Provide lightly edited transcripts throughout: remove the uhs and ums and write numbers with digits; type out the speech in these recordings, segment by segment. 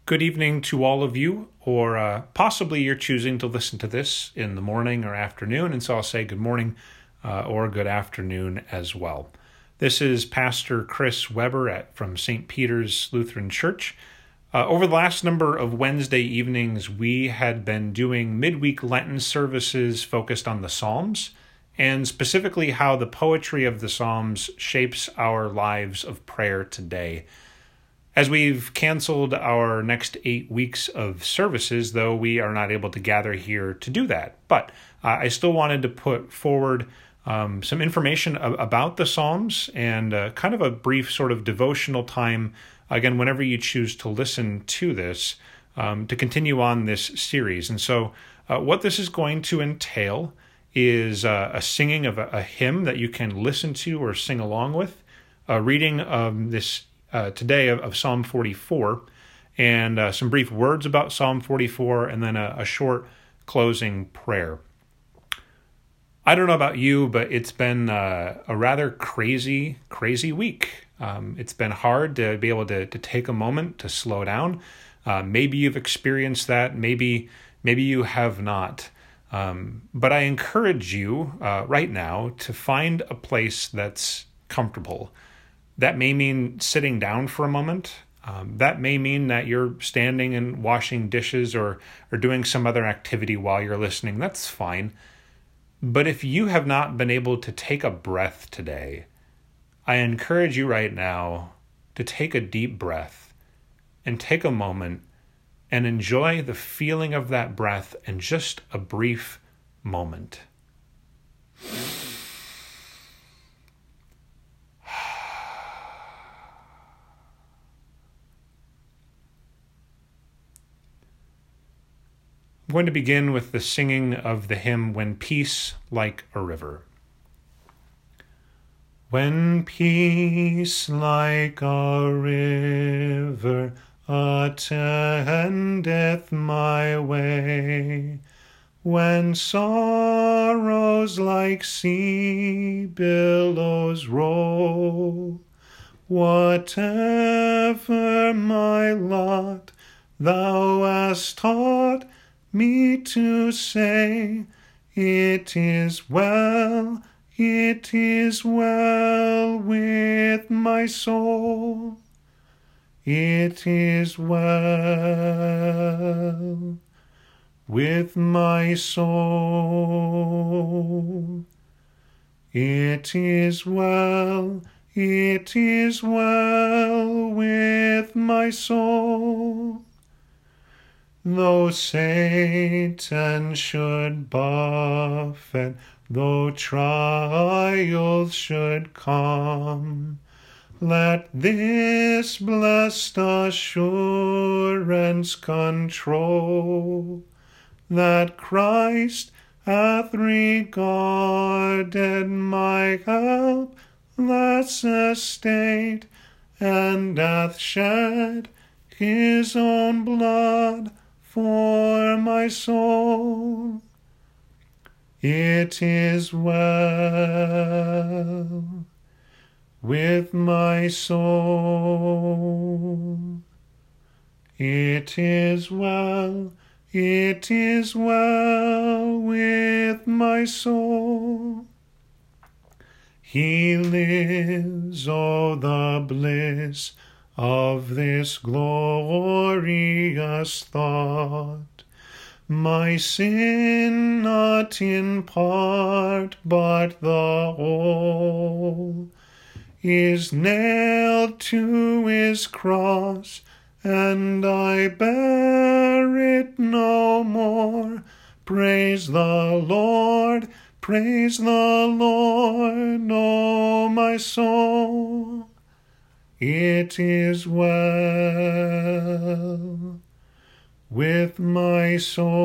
Good evening to all of you, or possibly you're choosing to listen to this in the morning or afternoon, and so I'll say good morning or good afternoon as well. This is Pastor Chris Weber from St. Peter's Lutheran Church. Over the last number of Wednesday evenings, we had been doing midweek Lenten services focused on the Psalms, and specifically how the poetry of the Psalms shapes our lives of prayer today. As we've canceled our next 8 weeks of services, though, we are not able to gather here to do that. But I still wanted to put forward some information about the Psalms and kind of a brief sort of devotional time, again, whenever you choose to listen to this, to continue on this series. And so what this is going to entail is a singing of a hymn that you can listen to or sing along with, a reading of this today of Psalm 44, and some brief words about Psalm 44, and then a short closing prayer. I don't know about you, but it's been a rather crazy week. It's been hard to be able to take a moment to slow down. Maybe you've experienced that. Maybe you have not. But I encourage you right now to find a place that's comfortable. That may mean sitting down for a moment. That may mean that you're standing and washing dishes or doing some other activity while you're listening. That's fine. But if you have not been able to take a breath today, I encourage you right now to take a deep breath and take a moment and enjoy the feeling of that breath in just a brief moment. I'm going to begin with the singing of the hymn, When Peace Like a River. When peace like a river attendeth my way, when sorrows like sea billows roll, whatever my lot thou hast taught me to say, it is well with my soul. It is well with my soul. It is well with my soul. Though Satan should buffet, though trials should come, let this blessed assurance control, that Christ hath regarded my helpless estate, and hath shed his own blood for my soul. It is well with my soul. It is well with my soul. He lives, oh, the bliss of this glorious thought. My sin not in part, but the whole, is nailed to his cross, and I bear it no more. Praise the Lord, O my soul. It is well with my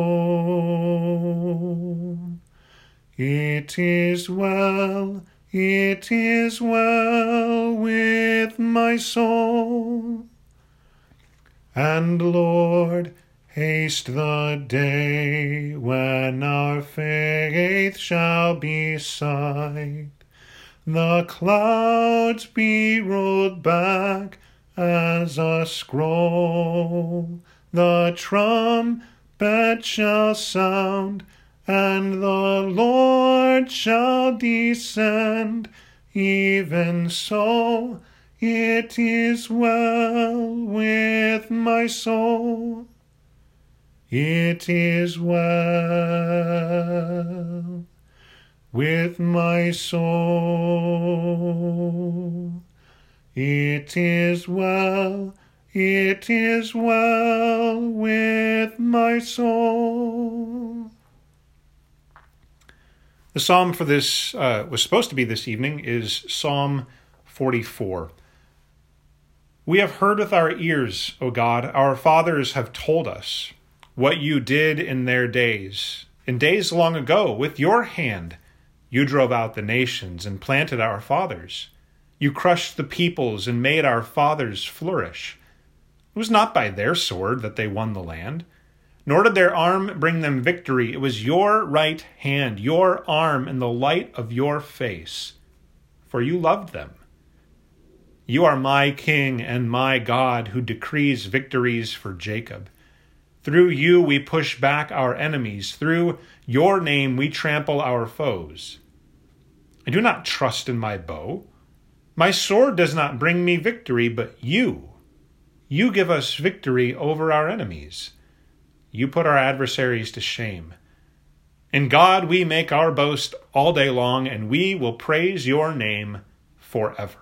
soul. It is well with my soul. And Lord, haste the day when our faith shall be sight, the clouds be rolled back, as a scroll. The trumpet shall sound, and the Lord shall descend. Even so, it is well with my soul. It is well with my soul. It is well with my soul. The psalm for this was supposed to be this evening is Psalm 44. We have heard with our ears, O God, our fathers have told us what you did in their days. In days long ago, with your hand, you drove out the nations and planted our fathers. You crushed the peoples and made our fathers flourish. It was not by their sword that they won the land, nor did their arm bring them victory. It was your right hand, your arm, and the light of your face, for you loved them. You are my King and my God, who decrees victories for Jacob. Through you we push back our enemies. Through your name we trample our foes. I do not trust in my bow. My sword does not bring me victory, but you. You give us victory over our enemies. You put our adversaries to shame. In God we make our boast all day long, and we will praise your name forever.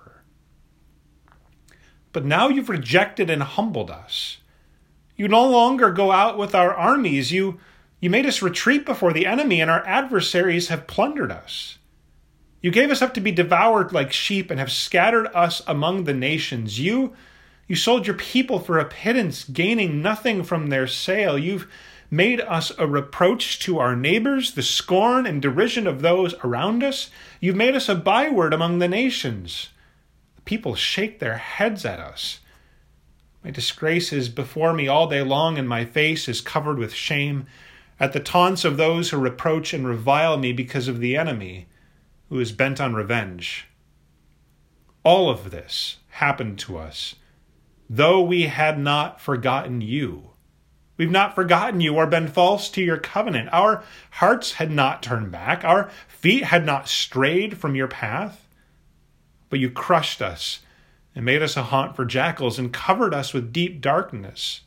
But now you've rejected and humbled us. You no longer go out with our armies. You made us retreat before the enemy, and our adversaries have plundered us. You gave us up to be devoured like sheep and have scattered us among the nations. You sold your people for a pittance, gaining nothing from their sale. You've made us a reproach to our neighbors, the scorn and derision of those around us. You've made us a byword among the nations. The people shake their heads at us. My disgrace is before me all day long, and my face is covered with shame at the taunts of those who reproach and revile me because of the enemy who is bent on revenge. All of this happened to us, though we had not forgotten you. We've not forgotten you or been false to your covenant. Our hearts had not turned back. Our feet had not strayed from your path. But you crushed us and made us a haunt for jackals and covered us with deep darkness.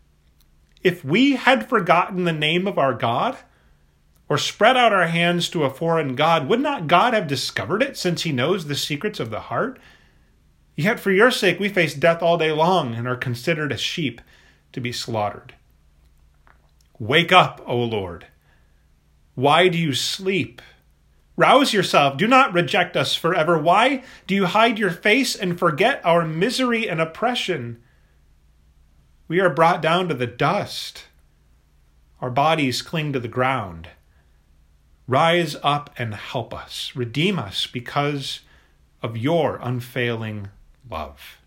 If we had forgotten the name of our God, or spread out our hands to a foreign god, would not God have discovered it, since he knows the secrets of the heart? Yet for your sake we face death all day long and are considered as sheep to be slaughtered. Wake up, O Lord. Why do you sleep? Rouse yourself. Do not reject us forever. Why do you hide your face and forget our misery and oppression? We are brought down to the dust. Our bodies cling to the ground. Rise up and help us. Redeem us because of your unfailing love.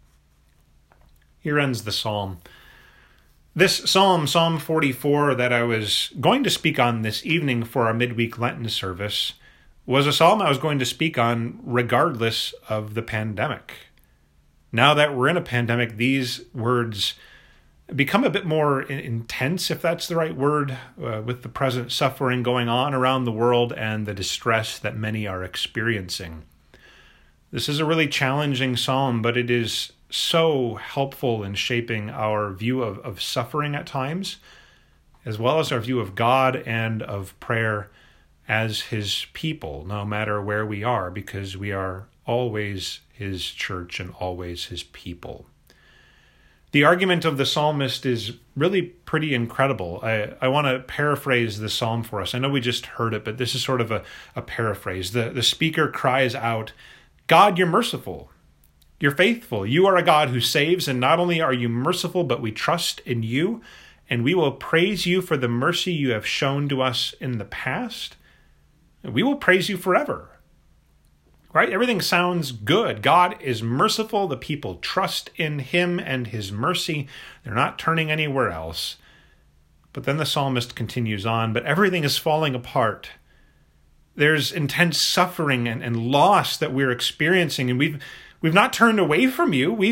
Here ends the psalm. This psalm, Psalm 44, that I was going to speak on this evening for our midweek Lenten service, was a psalm I was going to speak on regardless of the pandemic. Now that we're in a pandemic, these words become a bit more intense, if that's the right word, with the present suffering going on around the world and the distress that many are experiencing. This is a really challenging psalm, but it is so helpful in shaping our view of suffering at times, as well as our view of God and of prayer as his people, no matter where we are, because we are always his church and always his people. The argument of the psalmist is really pretty incredible. I want to paraphrase the psalm for us. I know we just heard it, but this is sort of a paraphrase. The speaker cries out, God, you're merciful. You're faithful. You are a God who saves, and not only are you merciful, but we trust in you, and we will praise you for the mercy you have shown to us in the past. We will praise you forever. Right? Everything sounds good. God is merciful. The people trust in him and his mercy. They're not turning anywhere else. But then the psalmist continues on, but everything is falling apart. There's intense suffering and loss that we're experiencing, and we've not turned away from you. We've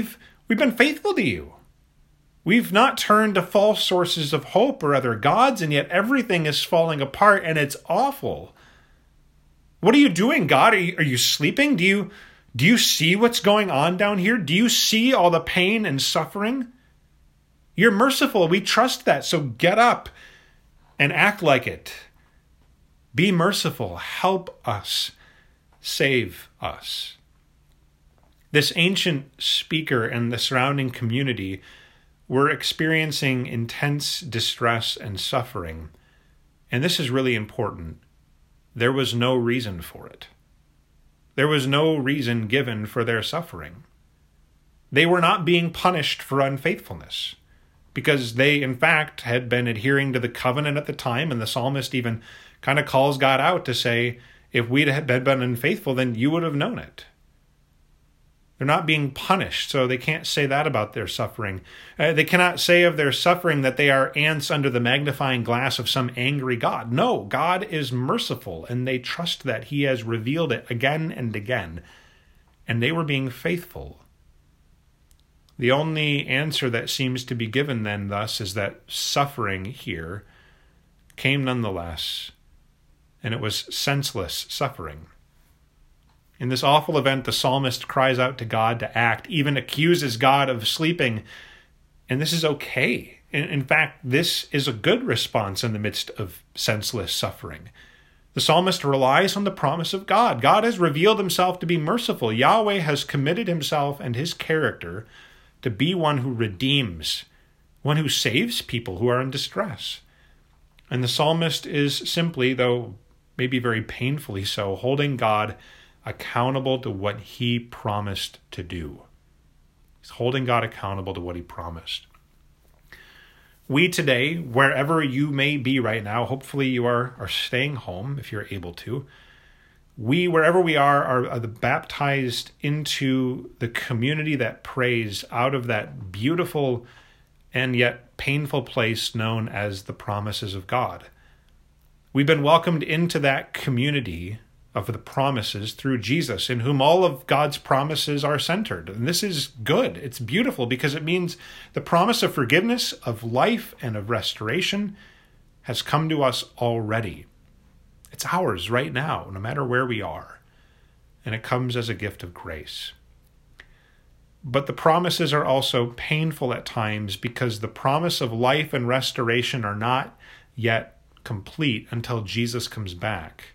We've been faithful to you. We've not turned to false sources of hope or other gods, and yet everything is falling apart, and it's awful. What are you doing, God? Are you sleeping? Do you see what's going on down here? Do you see all the pain and suffering? You're merciful. We trust that. So get up and act like it. Be merciful. Help us. Save us. This ancient speaker and the surrounding community were experiencing intense distress and suffering. And this is really important. There was no reason for it. There was no reason given for their suffering. They were not being punished for unfaithfulness, because they, in fact, had been adhering to the covenant at the time, and the psalmist even kind of calls God out to say, if we'd had been unfaithful, then you would have known it. They're not being punished, so they can't say that about their suffering. They cannot say of their suffering that they are ants under the magnifying glass of some angry God. No, God is merciful, and they trust that He has revealed it again and again, and they were being faithful. The only answer that seems to be given then, thus, is that suffering here came nonetheless, and it was senseless suffering. In this awful event, the psalmist cries out to God to act, even accuses God of sleeping, and this is okay. In fact, this is a good response in the midst of senseless suffering. The psalmist relies on the promise of God. God has revealed Himself to be merciful. Yahweh has committed Himself and His character to be one who redeems, one who saves people who are in distress. And the psalmist is simply, though maybe very painfully so, holding God accountable to what He promised to do. He's holding God accountable to what He promised. We today, wherever you may be right now, hopefully you are staying home if you're able to. We, wherever we are baptized into the community that prays out of that beautiful and yet painful place known as the promises of God. We've been welcomed into that community of the promises through Jesus, in whom all of God's promises are centered. And this is good. It's beautiful because it means the promise of forgiveness, of life, and of restoration has come to us already. It's ours right now, no matter where we are. And it comes as a gift of grace. But the promises are also painful at times because the promise of life and restoration are not yet complete until Jesus comes back.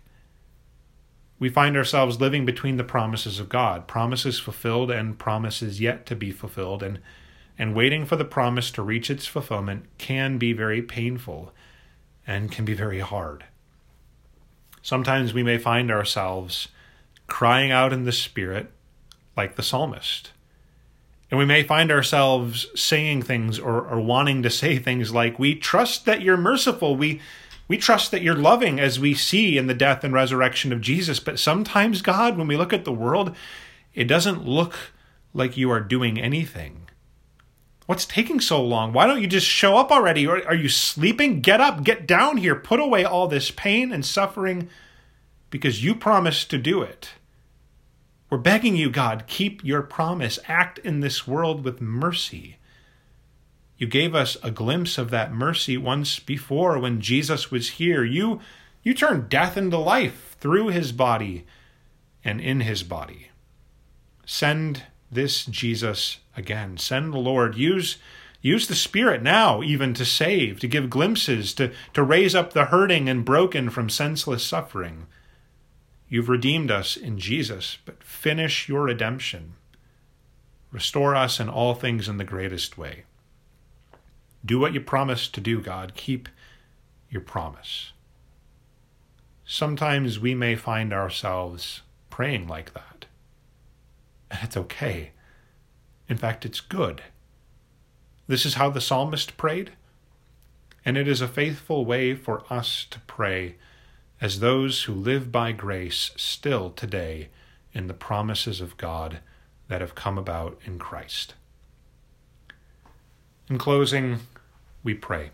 We find ourselves living between the promises of God, promises fulfilled and promises yet to be fulfilled, and waiting for the promise to reach its fulfillment can be very painful and can be very hard. Sometimes we may find ourselves crying out in the Spirit like the psalmist. And we may find ourselves saying things or wanting to say things like, we trust that you're merciful, we trust that you're loving, as we see in the death and resurrection of Jesus. But sometimes, God, when we look at the world, it doesn't look like you are doing anything. What's taking so long? Why don't you just show up already? Or are you sleeping? Get up, get down here, put away all this pain and suffering because you promised to do it. We're begging you, God, keep your promise. Act in this world with mercy. You gave us a glimpse of that mercy once before when Jesus was here. You turned death into life through His body and in His body. Send this Jesus again. Send the Lord. Use the Spirit now even to save, to give glimpses, to raise up the hurting and broken from senseless suffering. You've redeemed us in Jesus, but finish your redemption. Restore us in all things in the greatest way. Do what you promised to do, God. Keep your promise. Sometimes we may find ourselves praying like that. And it's okay. In fact, it's good. This is how the psalmist prayed. And it is a faithful way for us to pray as those who live by grace still today in the promises of God that have come about in Christ. In closing, we pray.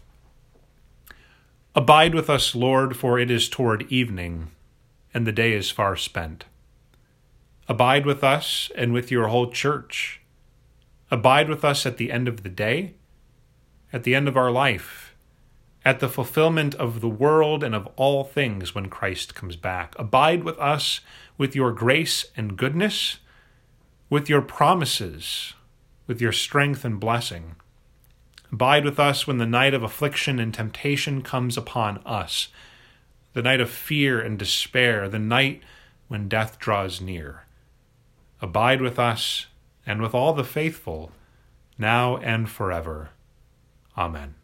Abide with us, Lord, for it is toward evening, and the day is far spent. Abide with us and with your whole church. Abide with us at the end of the day, at the end of our life, at the fulfillment of the world and of all things when Christ comes back. Abide with us with your grace and goodness, with your promises, with your strength and blessing. Abide with us when the night of affliction and temptation comes upon us, the night of fear and despair, the night when death draws near. Abide with us and with all the faithful, now and forever. Amen.